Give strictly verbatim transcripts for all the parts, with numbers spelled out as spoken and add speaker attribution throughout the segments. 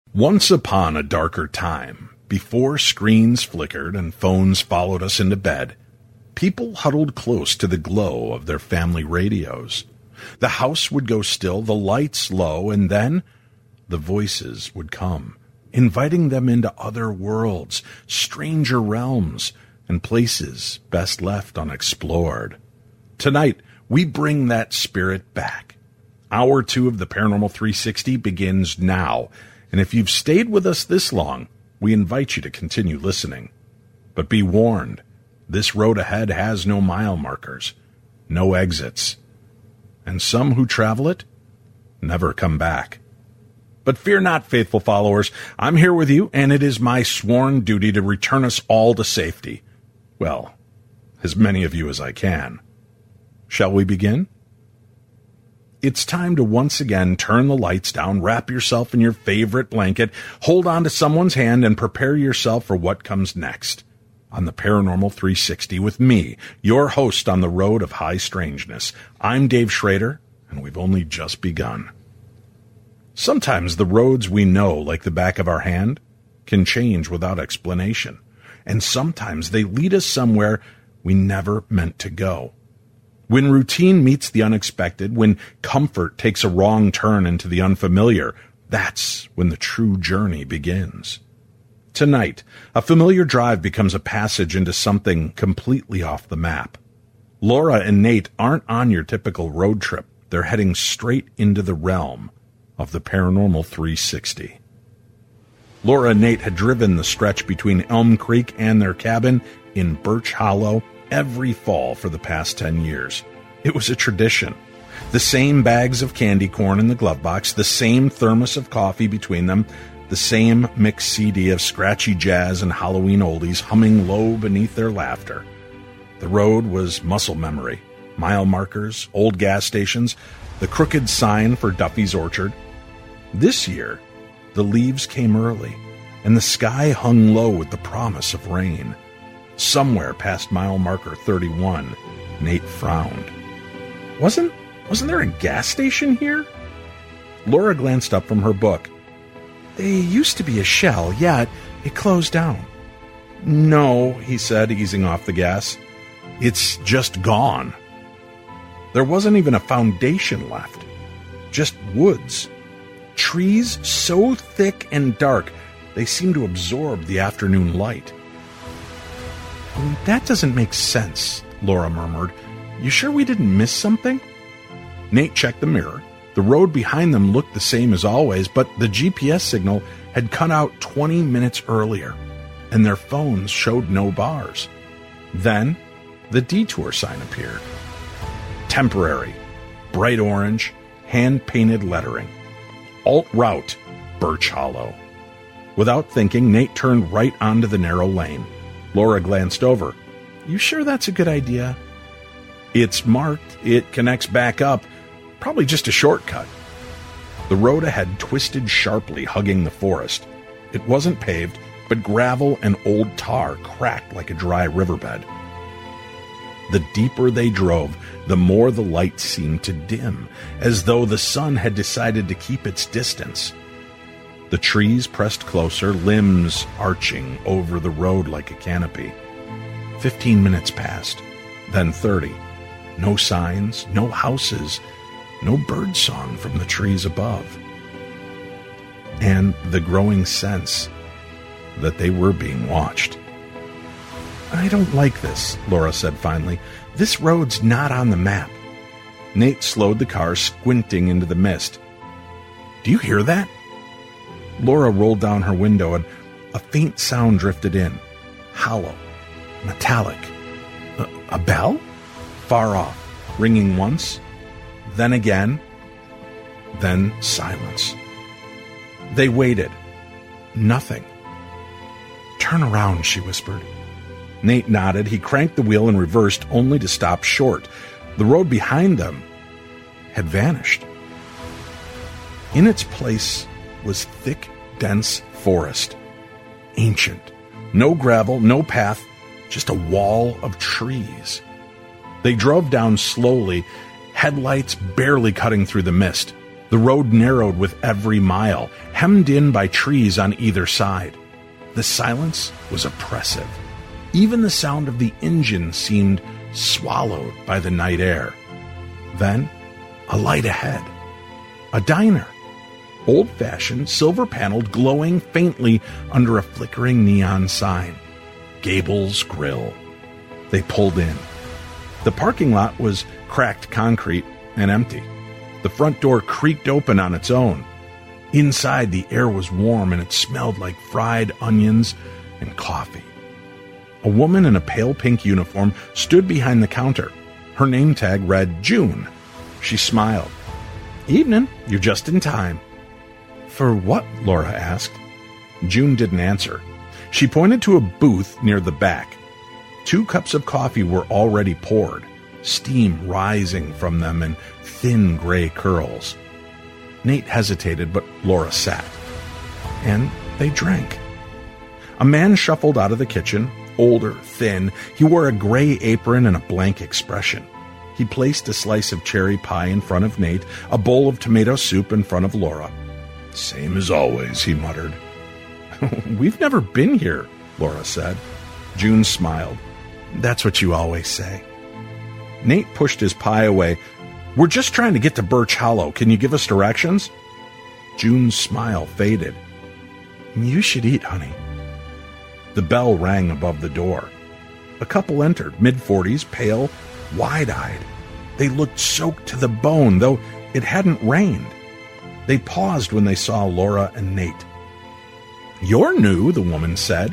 Speaker 1: Once upon a darker time, before screens flickered and phones followed us into bed, people huddled close to the glow of their family radios. The house would go still, the lights low, and then the voices would come, inviting them into other worlds, stranger realms, and places best left unexplored. Tonight, we bring that spirit back. Hour two of the Paranormal three sixty begins now, and if you've stayed with us this long, we invite you to continue listening. But be warned, this road ahead has no mile markers, no exits, and some who travel it never come back. But fear not, faithful followers, I'm here with you, and it is my sworn duty to return us all to safety. Well, as many of you as I can. Shall we begin? It's time to once again turn the lights down, wrap yourself in your favorite blanket, hold on to someone's hand, and prepare yourself for what comes next on the Paranormal three sixty with me, your host on the road of high strangeness. I'm Dave Schrader, and we've only just begun. Sometimes the roads we know, like the back of our hand, can change without explanation, and sometimes they lead us somewhere we never meant to go. When routine meets the unexpected, when comfort takes a wrong turn into the unfamiliar, that's when the true journey begins. Tonight, a familiar drive becomes a passage into something completely off the map. Laura and Nate aren't on your typical road trip. They're heading straight into the realm of the Paranormal three sixty. Laura and Nate had driven the stretch between Elm Creek and their cabin in Birch Hollow every fall for the past ten years. It was a tradition. The same bags of candy corn in the glove box, the same thermos of coffee between them, the same mixed C D of scratchy jazz and Halloween oldies humming low beneath their laughter. The road was muscle memory, mile markers, old gas stations, the crooked sign for Duffy's Orchard. This year, the leaves came early, and the sky hung low with the promise of rain. Somewhere past mile marker thirty-one, Nate frowned. Wasn't, wasn't there a gas station here? Laura glanced up from her book. They used to be a Shell, yeah, it, it closed down. No, he said, easing off the gas. It's just gone. There wasn't even a foundation left. Just woods. Trees so thick and dark, they seemed to absorb the afternoon light. That doesn't make sense, Laura murmured. You sure we didn't miss something? Nate checked the mirror. The road behind them looked the same as always, but the G P S signal had cut out twenty minutes earlier, and their phones showed no bars. Then, the detour sign appeared. Temporary, bright orange, hand-painted lettering. Alt route, Birch Hollow. Without thinking, Nate turned right onto the narrow lane. Laura glanced over. You sure that's a good idea? It's marked. It connects back up. Probably just a shortcut. The road ahead twisted sharply, hugging the forest. It wasn't paved, but gravel and old tar cracked like a dry riverbed. The deeper they drove, the more the light seemed to dim, as though the sun had decided to keep its distance. The trees pressed closer, limbs arching over the road like a canopy. Fifteen minutes passed, then thirty. No signs, no houses, no bird song from the trees above. And the growing sense that they were being watched. I don't like this, Laura said finally. This road's not on the map. Nate slowed the car, squinting into the mist. Do you hear that? Laura rolled down her window and a faint sound drifted in. Hollow. Metallic. A, a bell? Far off. Ringing once. Then again. Then silence. They waited. Nothing. Turn around, she whispered. Nate nodded. He cranked the wheel and reversed, only to stop short. The road behind them had vanished. In its place was thick, dense forest. Ancient. No gravel, no path, just a wall of trees. They drove down slowly, headlights barely cutting through the mist. The road narrowed with every mile, hemmed in by trees on either side. The silence was oppressive. Even the sound of the engine seemed swallowed by the night air. Then, a light ahead. A diner. Old-fashioned, silver-paneled, glowing faintly under a flickering neon sign. Gable's Grill. They pulled in. The parking lot was cracked concrete and empty. The front door creaked open on its own. Inside, the air was warm and it smelled like fried onions and coffee. A woman in a pale pink uniform stood behind the counter. Her name tag read June. She smiled. "Evening, you're just in time." "For what?" Laura asked. June didn't answer. She pointed to a booth near the back. Two cups of coffee were already poured, steam rising from them in thin gray curls. Nate hesitated, but Laura sat. And they drank. A man shuffled out of the kitchen, older, thin. He wore a gray apron and a blank expression. He placed a slice of cherry pie in front of Nate, a bowl of tomato soup in front of Laura. "Same as always," he muttered. "We've never been here," Laura said. June smiled. "That's what you always say." Nate pushed his pie away. "We're just trying to get to Birch Hollow. Can you give us directions?" June's smile faded. "You should eat, honey." The bell rang above the door. A couple entered, mid-forties, pale, wide-eyed. They looked soaked to the bone, though it hadn't rained. They paused when they saw Laura and Nate. "You're new," the woman said.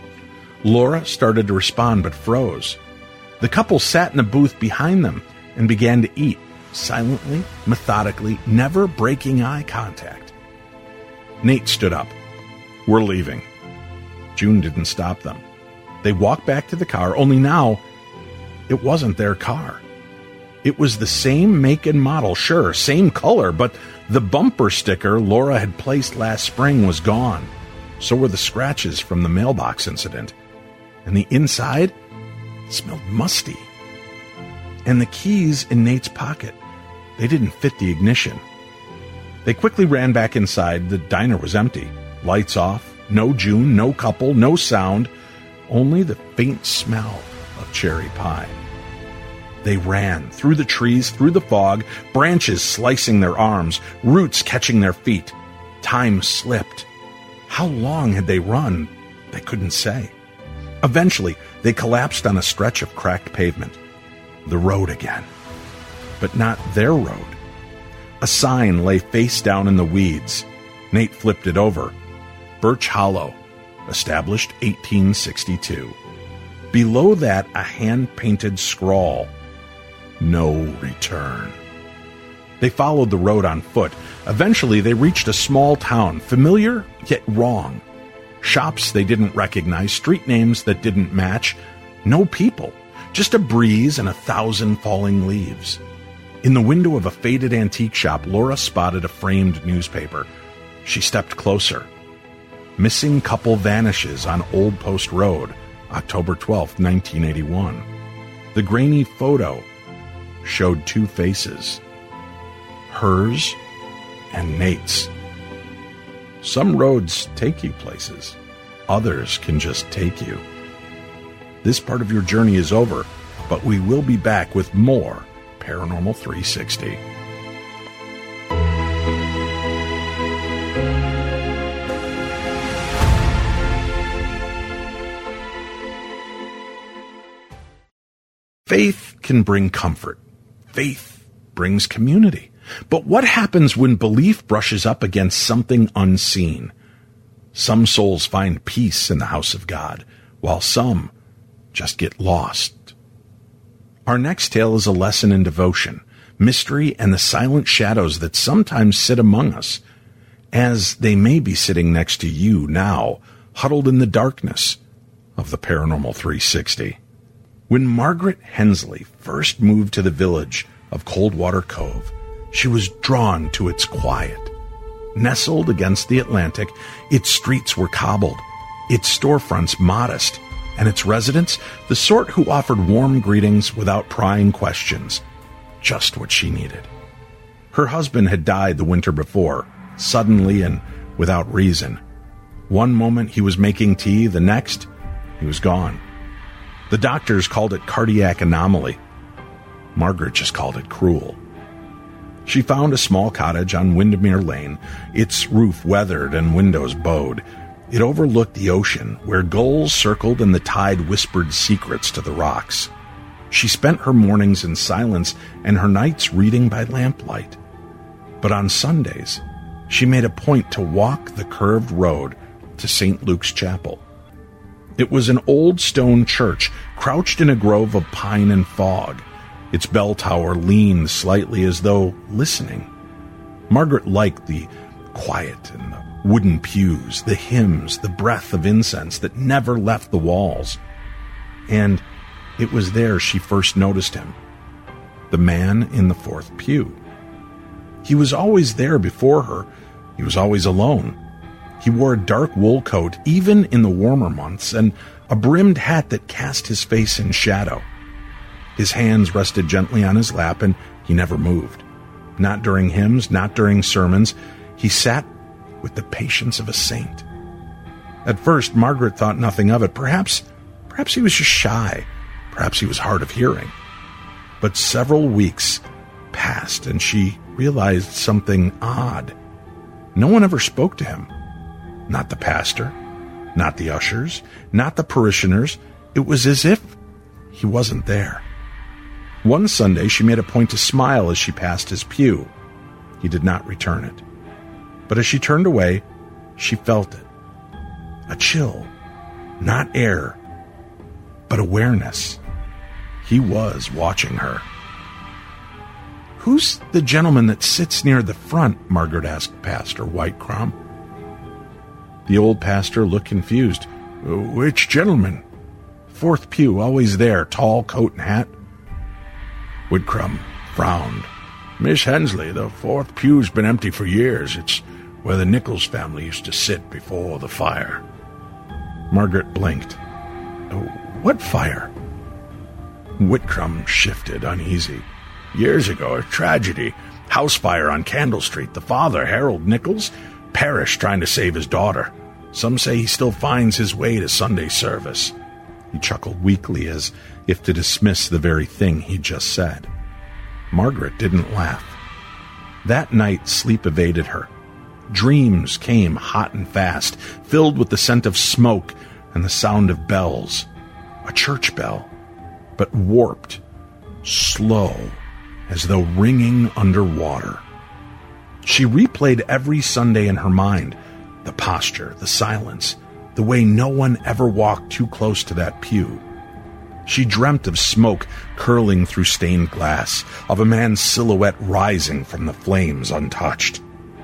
Speaker 1: Laura started to respond but froze. The couple sat in a booth behind them and began to eat, silently, methodically, never breaking eye contact. Nate stood up. "We're leaving." June didn't stop them. They walked back to the car, only now it wasn't their car. It was the same make and model, sure, same color, but the bumper sticker Laura had placed last spring was gone. So were the scratches from the mailbox incident. And the inside smelled musty. And the keys in Nate's pocket, they didn't fit the ignition. They quickly ran back inside. The diner was empty. Lights off, no June, no couple, no sound, only the faint smell of cherry pie. They ran through the trees, through the fog, branches slicing their arms, roots catching their feet. Time slipped. How long had they run? They couldn't say. Eventually, they collapsed on a stretch of cracked pavement. The road again. But not their road. A sign lay face down in the weeds. Nate flipped it over. Birch Hollow, established eighteen sixty-two. Below that, a hand-painted scrawl. No return. They followed the road on foot. Eventually, they reached a small town, familiar yet wrong. Shops they didn't recognize, street names that didn't match. No people, just a breeze and a thousand falling leaves. In the window of a faded antique shop, Laura spotted a framed newspaper. She stepped closer. Missing couple vanishes on Old Post Road, October twelfth, nineteen eighty-one. The grainy photo showed two faces. Hers and Nate's. Some roads take you places. Others can just take you. This part of your journey is over, but we will be back with more Paranormal three sixty. Faith can bring comfort. Faith brings community. But what happens when belief brushes up against something unseen? Some souls find peace in the house of God, while some just get lost. Our next tale is a lesson in devotion, mystery, and the silent shadows that sometimes sit among us, as they may be sitting next to you now, huddled in the darkness of the Paranormal three sixty. When Margaret Hensley first moved to the village of Coldwater Cove, she was drawn to its quiet. Nestled against the Atlantic, its streets were cobbled, its storefronts modest, and its residents the sort who offered warm greetings without prying questions. Just what she needed. Her husband had died the winter before, suddenly and without reason. One moment he was making tea, the next he was gone. The doctors called it cardiac anomaly. Margaret just called it cruel. She found a small cottage on Windermere Lane, its roof weathered and windows bowed. It overlooked the ocean, where gulls circled and the tide whispered secrets to the rocks. She spent her mornings in silence and her nights reading by lamplight. But on Sundays, she made a point to walk the curved road to Saint Luke's Chapel. It was an old stone church crouched in a grove of pine and fog. Its bell tower leaned slightly as though listening. Margaret liked the quiet and the wooden pews, the hymns, the breath of incense that never left the walls. And it was there she first noticed him, the man in the fourth pew. He was always there before her. He was always alone. He wore a dark wool coat, even in the warmer months, and a brimmed hat that cast his face in shadow. His hands rested gently on his lap, and he never moved. Not during hymns, not during sermons. He sat with the patience of a saint. At first, Margaret thought nothing of it. Perhaps, perhaps he was just shy. Perhaps he was hard of hearing. But several weeks passed, and she realized something odd. No one ever spoke to him. Not the pastor, not the ushers, not the parishioners. It was as if he wasn't there. One Sunday, she made a point to smile as she passed his pew. He did not return it. But as she turned away, she felt it. A chill, not air, but awareness. He was watching her. "Who's the gentleman that sits near the front?" Margaret asked Pastor Whitecrom. The old pastor looked confused. "Which gentleman?" "Fourth pew, always there, tall coat and hat." Whitcomb frowned. "Miss Hensley, the fourth pew's been empty for years. It's where the Nichols family used to sit before the fire." Margaret blinked. "What fire?" Whitcomb shifted, uneasy. "Years ago, a tragedy. House fire on Candle Street. The father, Harold Nichols, perished trying to save his daughter. Some say he still finds his way to Sunday service." He chuckled weakly, as if to dismiss the very thing he'd just said. Margaret didn't laugh. That night, sleep evaded her. Dreams came hot and fast, filled with the scent of smoke and the sound of bells. A church bell, but warped, slow, as though ringing underwater. She replayed every Sunday in her mind, the posture, the silence, the way no one ever walked too close to that pew. She dreamt of smoke curling through stained glass, of a man's silhouette rising from the flames untouched.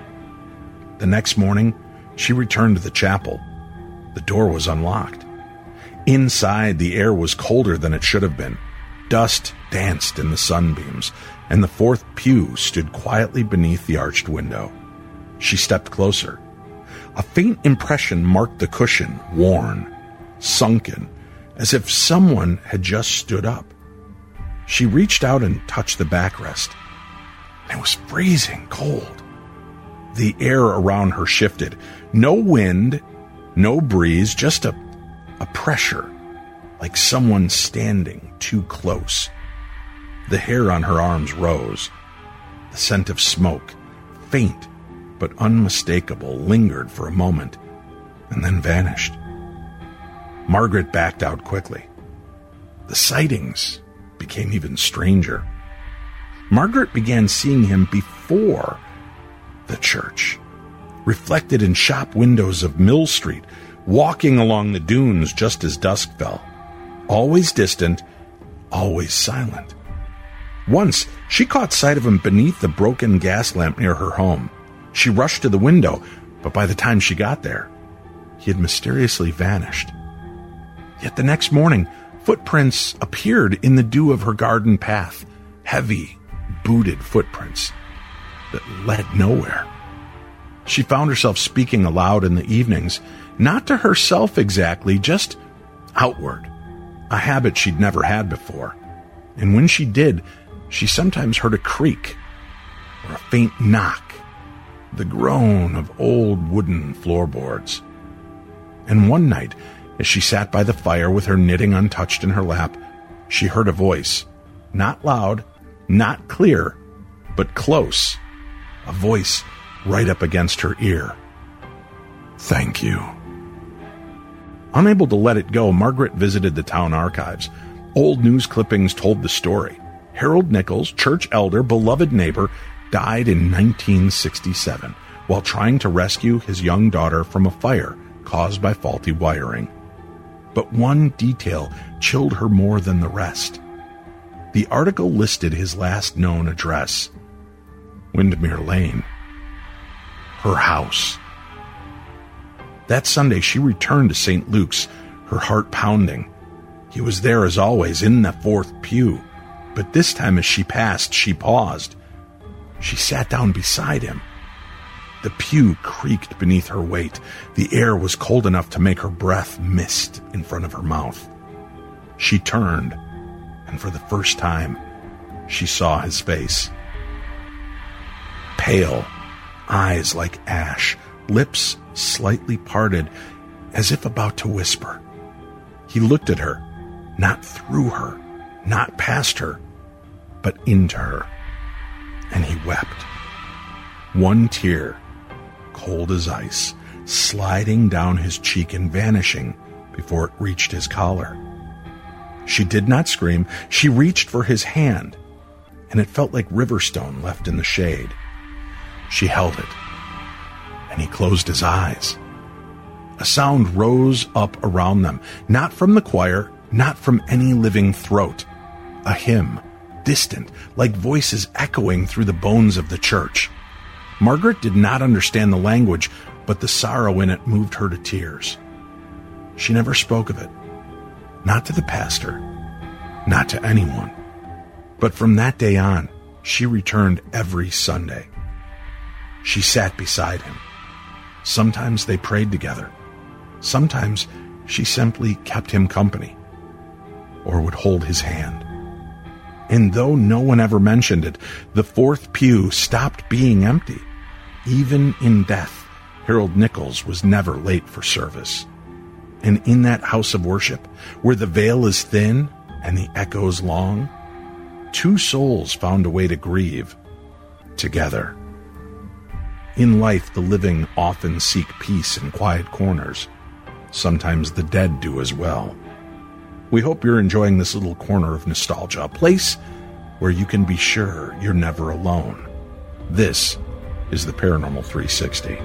Speaker 1: The next morning, she returned to the chapel. The door was unlocked. Inside, the air was colder than it should have been. Dust danced in the sunbeams, and the fourth pew stood quietly beneath the arched window. She stepped closer. A faint impression marked the cushion, worn, sunken, as if someone had just stood up. She reached out and touched the backrest. It was freezing cold. The air around her shifted. No wind, no breeze, just a, a pressure, like someone standing too close. The hair on her arms rose. The scent of smoke, faint but unmistakable, lingered for a moment and then vanished. Margaret backed out quickly. The sightings became even stranger. Margaret began seeing him before the church, reflected in shop windows of Mill Street, walking along the dunes just as dusk fell, always distant, always silent. Once, she caught sight of him beneath the broken gas lamp near her home. She rushed to the window, but by the time she got there, he had mysteriously vanished. Yet the next morning, footprints appeared in the dew of her garden path, heavy, booted footprints that led nowhere. She found herself speaking aloud in the evenings, not to herself exactly, just outward, a habit she'd never had before. And when she did, she sometimes heard a creak, or a faint knock, the groan of old wooden floorboards. And one night, as she sat by the fire with her knitting untouched in her lap, she heard a voice, not loud, not clear, but close, a voice right up against her ear. "Thank you." Unable to let it go, Margaret visited the town archives. Old news clippings told the story. Harold Nichols, church elder, beloved neighbor, died in nineteen sixty-seven while trying to rescue his young daughter from a fire caused by faulty wiring. But one detail chilled her more than the rest. The article listed his last known address, Windermere Lane. Her house. That Sunday, she returned to Saint Luke's, her heart pounding. He was there as always, in the fourth pew. But this time as she passed, she paused. She sat down beside him. The pew creaked beneath her weight. The air was cold enough to make her breath mist in front of her mouth. She turned, and for the first time, she saw his face. Pale, eyes like ash, lips slightly parted, as if about to whisper. He looked at her, not through her, not past her, but into her, and he wept. One tear, cold as ice, sliding down his cheek and vanishing before it reached his collar. She did not scream. She reached for his hand, and it felt like riverstone left in the shade. She held it, and he closed his eyes. A sound rose up around them, not from the choir, not from any living throat. A hymn, distant, like voices echoing through the bones of the church. Margaret did not understand the language, but the sorrow in it moved her to tears. She never spoke of it, not to the pastor, not to anyone. But from that day on, she returned every Sunday. She sat beside him. Sometimes they prayed together. Sometimes she simply kept him company, or would hold his hand. And though no one ever mentioned it, the fourth pew stopped being empty. Even in death, Harold Nichols was never late for service. And in that house of worship, where the veil is thin and the echoes long, two souls found a way to grieve together. In life, the living often seek peace in quiet corners. Sometimes the dead do as well. We hope you're enjoying this little corner of nostalgia, a place where you can be sure you're never alone. This is the Paranormal three sixty.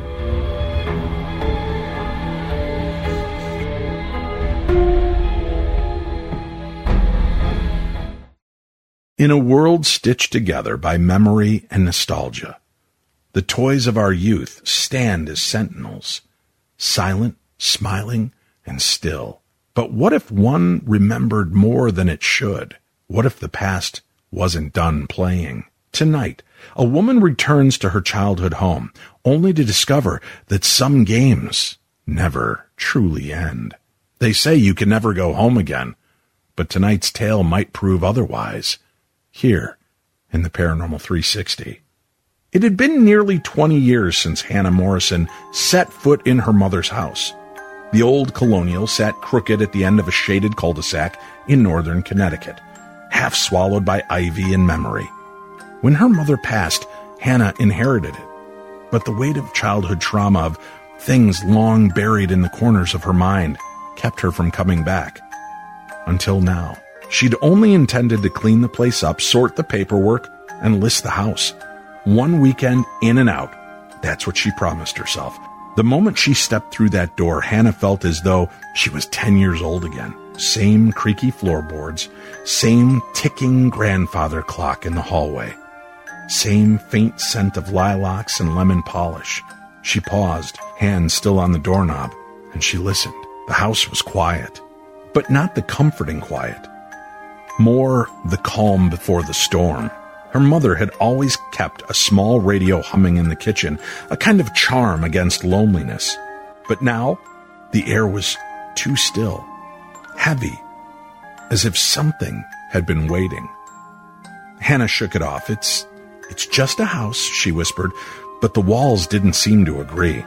Speaker 1: In a world stitched together by memory and nostalgia, the toys of our youth stand as sentinels, silent, smiling, and still. But what if one remembered more than it should? What if the past wasn't done playing? Tonight, a woman returns to her childhood home, only to discover that some games never truly end. They say you can never go home again, but tonight's tale might prove otherwise. Here, in the Paranormal three sixty. It had been nearly twenty years since Hannah Morrison set foot in her mother's house. The old colonial sat crooked at the end of a shaded cul-de-sac in northern Connecticut, half swallowed by ivy and memory. When her mother passed, Hannah inherited it. But the weight of childhood trauma, of things long buried in the corners of her mind, kept her from coming back. Until now. She'd only intended to clean the place up, sort the paperwork, and list the house. One weekend in and out. That's what she promised herself. The moment she stepped through that door, Hannah felt as though she was ten years old again. Same creaky floorboards, same ticking grandfather clock in the hallway, same faint scent of lilacs and lemon polish. She paused, hand still on the doorknob, and she listened. The house was quiet, but not the comforting quiet. More the calm before the storm. Her mother had always kept a small radio humming in the kitchen, a kind of charm against loneliness. But now, the air was too still, heavy, as if something had been waiting. Hannah shook it off. It's "It's just a house," she whispered, but the walls didn't seem to agree.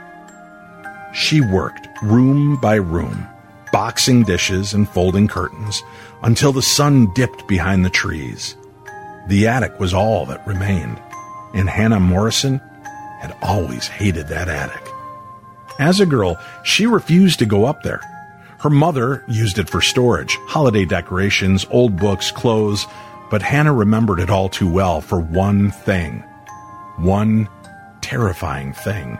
Speaker 1: She worked room by room, boxing dishes and folding curtains, until the sun dipped behind the trees. The attic was all that remained, and Hannah Morrison had always hated that attic. As a girl, she refused to go up there. Her mother used it for storage, holiday decorations, old books, clothes, but Hannah remembered it all too well for one thing. One terrifying thing.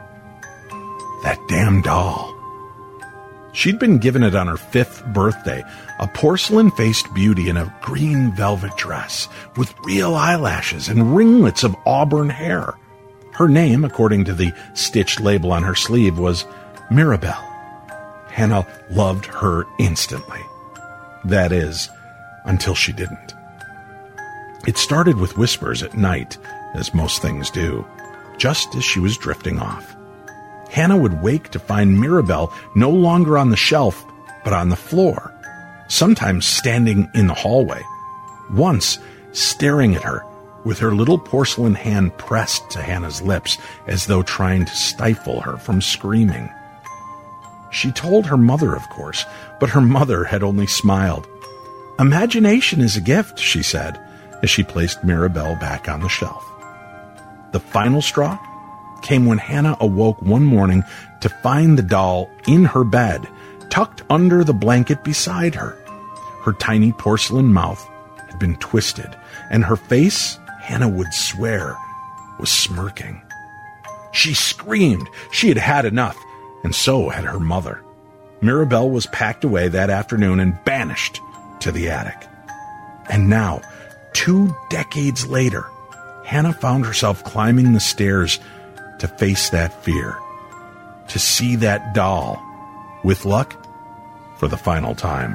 Speaker 1: That damn doll. She'd been given it on her fifth birthday, a porcelain-faced beauty in a green velvet dress with real eyelashes and ringlets of auburn hair. Her name, according to the stitched label on her sleeve, was Mirabelle. Hannah loved her instantly. That is, until she didn't. It started with whispers at night, as most things do, just as she was drifting off. Hannah would wake to find Mirabelle no longer on the shelf, but on the floor, sometimes standing in the hallway, once staring at her with her little porcelain hand pressed to Hannah's lips as though trying to stifle her from screaming. She told her mother, of course, but her mother had only smiled. "Imagination is a gift," she said, as she placed Mirabelle back on the shelf. The final straw came when Hannah awoke one morning to find the doll in her bed, tucked under the blanket beside her. Her tiny porcelain mouth had been twisted, and her face, Hannah would swear, was smirking. She screamed. She had had enough, and so had her mother. Mirabelle was packed away that afternoon and banished to the attic. And now, two decades later, Hannah found herself climbing the stairs to face that fear, to see that doll, with luck, for the final time.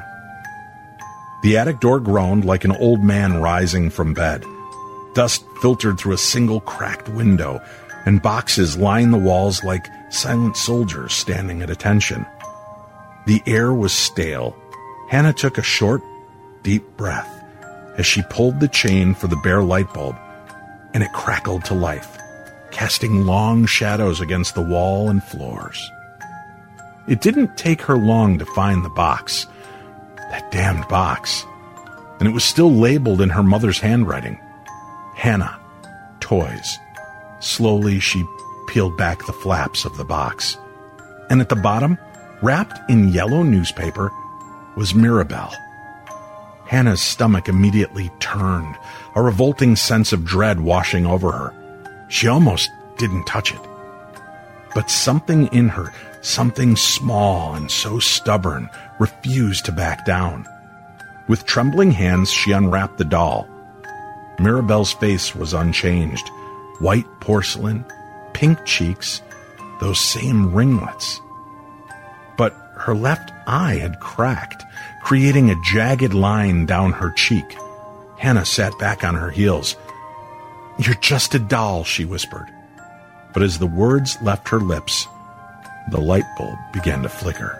Speaker 1: The attic door groaned like an old man rising from bed. Dust filtered through a single cracked window, and boxes lined the walls like silent soldiers standing at attention. The air was stale. Hannah took a short, deep breath as she pulled the chain for the bare light bulb, and it crackled to life, casting long shadows against the wall and floors. It didn't take her long to find the box, that damned box, and it was still labeled in her mother's handwriting. Hannah, toys. Slowly she peeled back the flaps of the box, and at the bottom, wrapped in yellow newspaper, was Mirabelle. Hannah's stomach immediately turned, a revolting sense of dread washing over her. She almost didn't touch it. But something in her, something small and so stubborn, refused to back down. With trembling hands, she unwrapped the doll. Mirabelle's face was unchanged. White porcelain, pink cheeks, those same ringlets. But her left eye had cracked, creating a jagged line down her cheek. Hannah sat back on her heels. "You're just a doll," she whispered. But as the words left her lips, the light bulb began to flicker.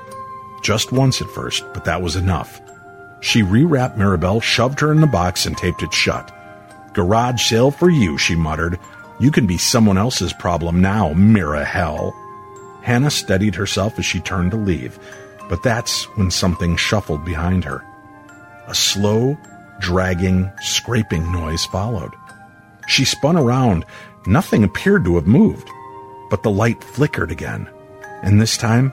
Speaker 1: Just once at first, but that was enough. She rewrapped Mirabelle, shoved her in the box, and taped it shut. "Garage sale for you," she muttered. "You can be someone else's problem now, Mira hell." Hannah steadied herself as she turned to leave, but that's when something shuffled behind her. A slow, dragging, scraping noise followed. She spun around. Nothing appeared to have moved, but the light flickered again, and this time,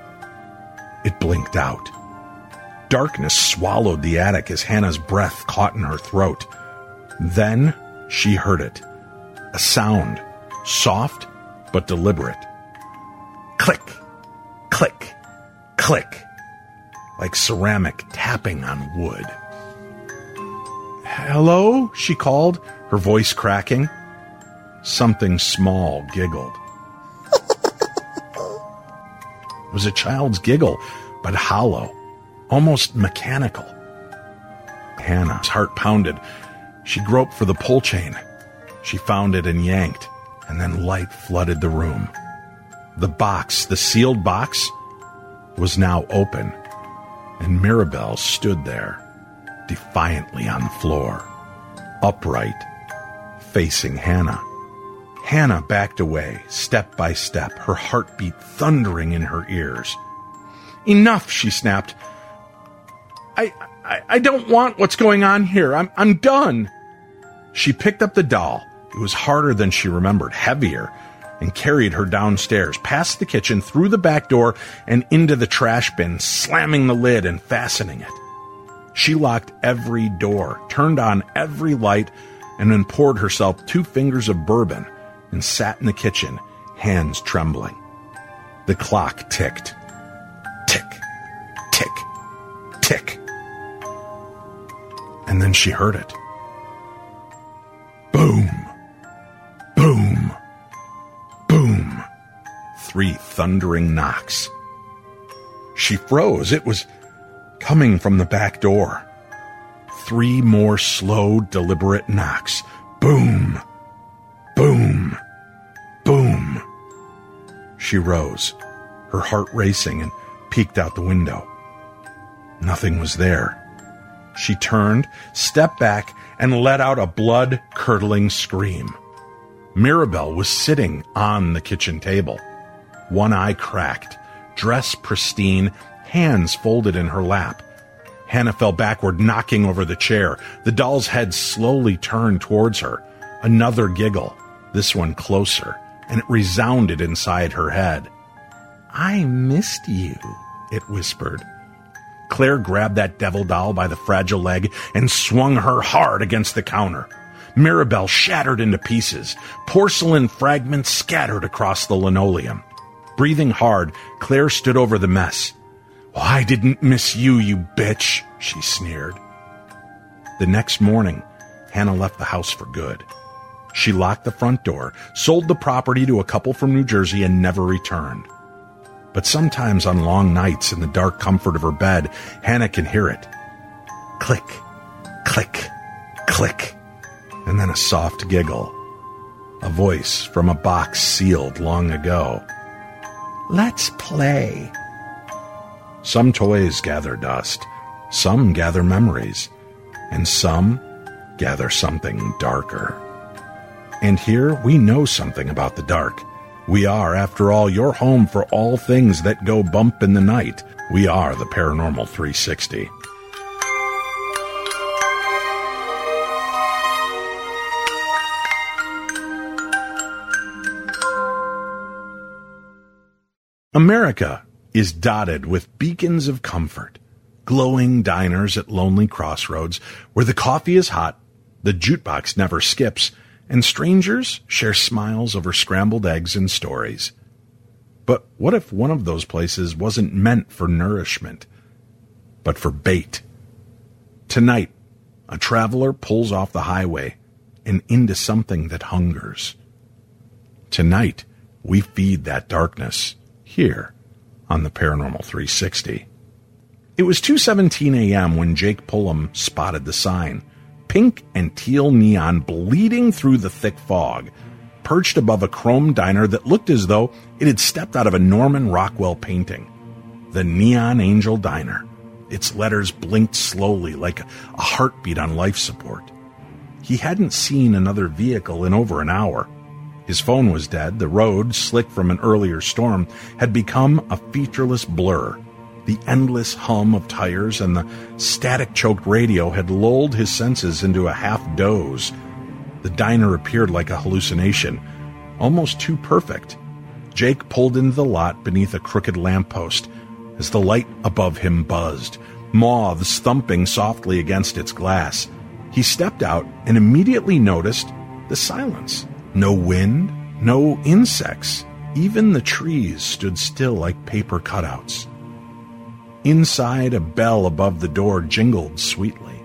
Speaker 1: it blinked out. Darkness swallowed the attic as Hannah's breath caught in her throat. Then she heard it. A sound, soft but deliberate. Click, click, click, like ceramic tapping on wood. "Hello?" she called, her voice cracking. Something small giggled. It was a child's giggle, but hollow, almost mechanical. Hannah's heart pounded. She groped for the pull chain. She found it and yanked, and then light flooded the room. The box, the sealed box, was now open, and Mirabelle stood there, defiantly on the floor, upright, facing Hannah. Hannah backed away, step by step, her heartbeat thundering in her ears. "Enough," she snapped. I, I, I don't want what's going on here. I'm, I'm done." She picked up the doll. It was harder than she remembered, heavier, and carried her downstairs, past the kitchen, through the back door, and into the trash bin, slamming the lid and fastening it. She locked every door, turned on every light, and then poured herself two fingers of bourbon and sat in the kitchen, hands trembling. The clock ticked. Tick, tick, tick. And then she heard it. Boom, boom, boom. Three thundering knocks. She froze. It was coming from the back door. Three more slow, deliberate knocks. Boom, boom, boom. She rose, her heart racing, and peeked out the window. Nothing was there. She turned, stepped back, and let out a blood-curdling scream. Mirabelle was sitting on the kitchen table, one eye cracked, dress pristine, hands folded in her lap. Hannah fell backward, knocking over the chair. The doll's head slowly turned towards her. Another giggle, this one closer, and it resounded inside her head. "I missed you," it whispered. Claire grabbed that devil doll by the fragile leg and swung her hard against the counter. Mirabelle shattered into pieces. Porcelain fragments scattered across the linoleum. Breathing hard, Claire stood over the mess. "Well, I didn't miss you, you bitch," she sneered. The next morning, Hannah left the house for good. She locked the front door, sold the property to a couple from New Jersey, and never returned. But sometimes on long nights in the dark comfort of her bed, Hannah can hear it. Click, click, click, and then a soft giggle. A voice from a box sealed long ago. "Let's play." Some toys gather dust, some gather memories, and some gather something darker. And here we know something about the dark. We are, after all, your home for all things that go bump in the night. We are the Paranormal three sixty. America is dotted with beacons of comfort, glowing diners at lonely crossroads where the coffee is hot, the jukebox never skips, and strangers share smiles over scrambled eggs and stories. But what if one of those places wasn't meant for nourishment, but for bait? Tonight, a traveler pulls off the highway and into something that hungers. Tonight, we feed that darkness here on the Paranormal three sixty. It was two seventeen a.m. when Jake Pullum spotted the sign. Pink and teal neon bleeding through the thick fog, perched above a chrome diner that looked as though it had stepped out of a Norman Rockwell painting. The Neon Angel Diner. Its letters blinked slowly like a heartbeat on life support. He hadn't seen another vehicle in over an hour. His phone was dead. The road, slick from an earlier storm, had become a featureless blur. The endless hum of tires and the static-choked radio had lulled his senses into a half-doze. The diner appeared like a hallucination, almost too perfect. Jake pulled into the lot beneath a crooked lamppost as the light above him buzzed, moths thumping softly against its glass. He stepped out and immediately noticed the silence. No wind, no insects. Even the trees stood still like paper cutouts. Inside, a bell above the door jingled sweetly.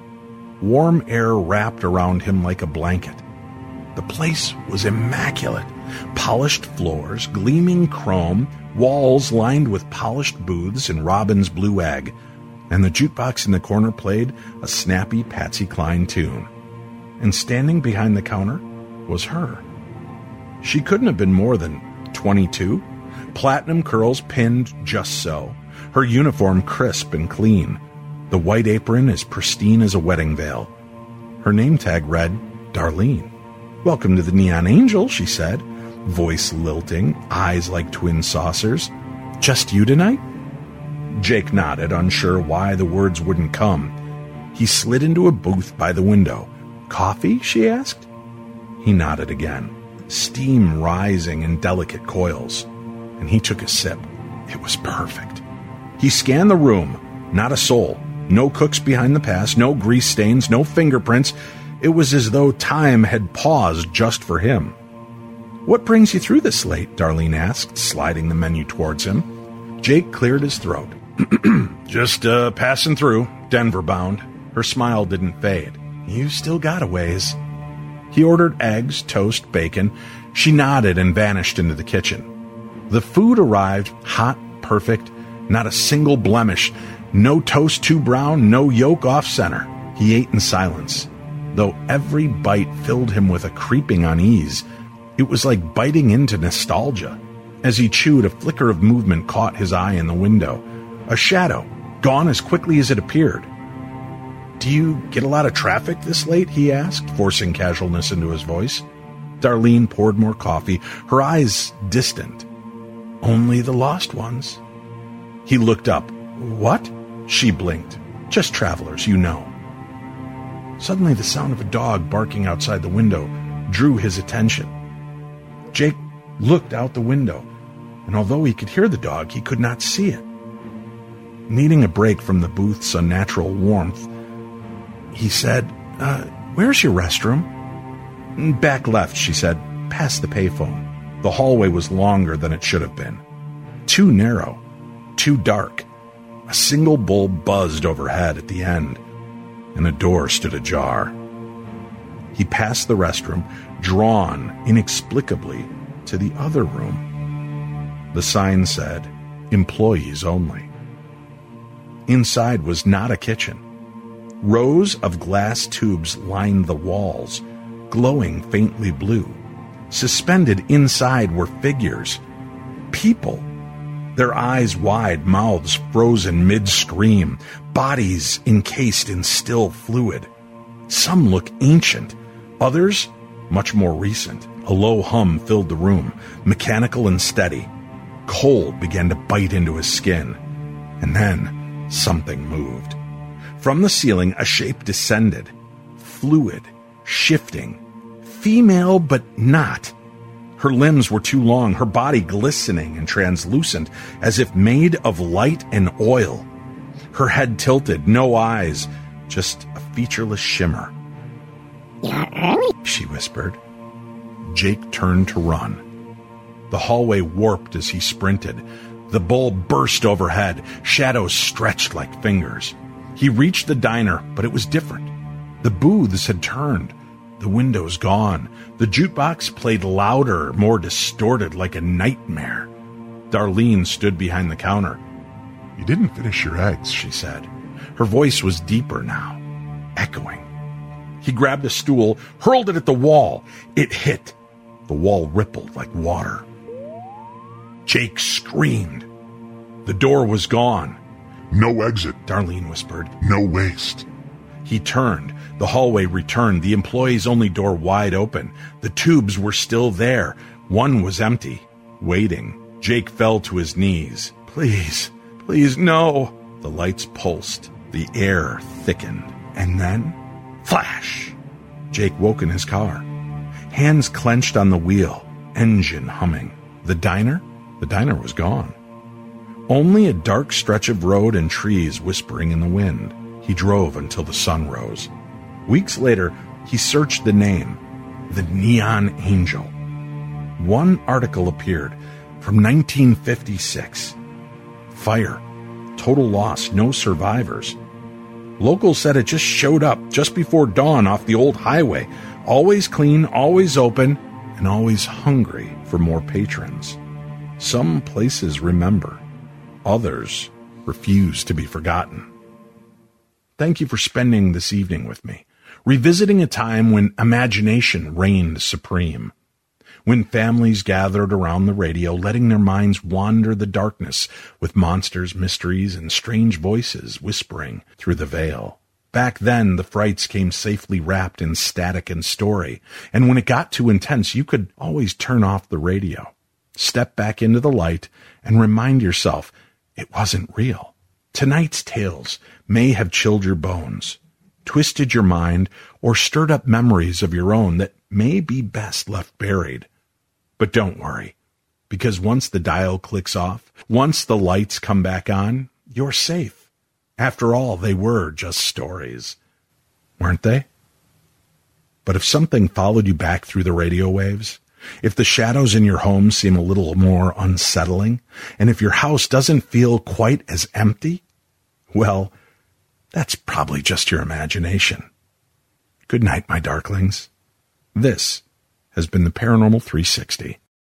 Speaker 1: Warm air wrapped around him like a blanket. The place was immaculate. Polished floors, gleaming chrome, walls lined with polished booths in Robin's Blue Egg, and the jukebox in the corner played a snappy Patsy Cline tune. And standing behind the counter was her. She couldn't have been more than twenty-two. Platinum curls pinned just so. Her uniform crisp and clean. The white apron as pristine as a wedding veil. Her name tag read Darlene. "Welcome to the Neon Angel," she said, voice lilting, eyes like twin saucers. "Just you tonight?" Jake nodded, unsure why the words wouldn't come. He slid into a booth by the window. "Coffee?" she asked. He nodded again, steam rising in delicate coils, and he took a sip. It was perfect. He scanned the room. Not a soul. No cooks behind the pass, no grease stains, no fingerprints. It was as though time had paused just for him. "What brings you through this late?" Darlene asked, sliding the menu towards him. Jake cleared his throat. "Just, uh, passing through, Denver bound." Her smile didn't fade. "You still got a ways." He ordered eggs, toast, bacon. She nodded and vanished into the kitchen. The food arrived, hot, perfect, not a single blemish. No toast too brown, no yolk off center. He ate in silence, though every bite filled him with a creeping unease. It was like biting into nostalgia. As he chewed, a flicker of movement caught his eye in the window. A shadow, gone as quickly as it appeared. "Do you get a lot of traffic this late?" he asked, forcing casualness into his voice. Darlene poured more coffee, her eyes distant. "Only the lost ones." He looked up. "What?" She blinked. "Just travelers, you know." Suddenly the sound of a dog barking outside the window drew his attention. Jake looked out the window, and although he could hear the dog, he could not see it. Needing a break from the booth's unnatural warmth, he said, uh, "Where's your restroom?" "Back left," she said, "past the payphone." The hallway was longer than it should have been. Too narrow, too dark. A single bulb buzzed overhead at the end, and a door stood ajar. He passed the restroom, drawn inexplicably to the other room. The sign said, "Employees only." Inside was not a kitchen. Rows of glass tubes lined the walls, glowing faintly blue. Suspended inside were figures. People. Their eyes wide, mouths frozen mid-scream, bodies encased in still fluid. Some look ancient, others much more recent. A low hum filled the room, mechanical and steady. Cold began to bite into his skin. And then something moved. From the ceiling, a shape descended. Fluid, shifting. Female, but not. Her limbs were too long, her body glistening and translucent, as if made of light and oil. Her head tilted, no eyes, just a featureless shimmer.
Speaker 2: "You're early,"
Speaker 1: she whispered. Jake turned to run. The hallway warped as he sprinted. The bulb burst overhead, shadows stretched like fingers. He reached the diner, but it was different. The booths had turned. The windows gone. The jukebox played louder, more distorted, like a nightmare. Darlene stood behind the counter. "You didn't finish your eggs," she said. Her voice was deeper now, echoing. He grabbed a stool, hurled it at the wall. It hit. The wall rippled like water. Jake screamed. The door was gone.
Speaker 3: "No exit,"
Speaker 1: Darlene whispered.
Speaker 3: "No waste."
Speaker 1: He turned. The hallway returned, the employee's only door wide open. The tubes were still there. One was empty, waiting. Jake fell to his knees. "Please, please, no." The lights pulsed. The air thickened. And then, flash! Jake woke in his car. Hands clenched on the wheel, engine humming. The diner? The diner was gone. Only a dark stretch of road and trees whispering in the wind. He drove until the sun rose. Weeks later, he searched the name, the Neon Angel. One article appeared from nineteen fifty-six. Fire, total loss, no survivors. Locals said it just showed up just before dawn off the old highway, always clean, always open, and always hungry for more patrons. Some places remember, others refuse to be forgotten. Thank you for spending this evening with me, revisiting a time when imagination reigned supreme, when families gathered around the radio, letting their minds wander the darkness with monsters, mysteries, and strange voices whispering through the veil. Back then, the frights came safely wrapped in static and story, and when it got too intense, you could always turn off the radio, step back into the light, and remind yourself it wasn't real. Tonight's tales may have chilled your bones, twisted your mind, or stirred up memories of your own that may be best left buried. But don't worry, because once the dial clicks off, once the lights come back on, you're safe. After all, they were just stories, weren't they? But if something followed you back through the radio waves, if the shadows in your home seem a little more unsettling, and if your house doesn't feel quite as empty, well, that's probably just your imagination. Good night, my darklings. This has been the Paranormal three sixty.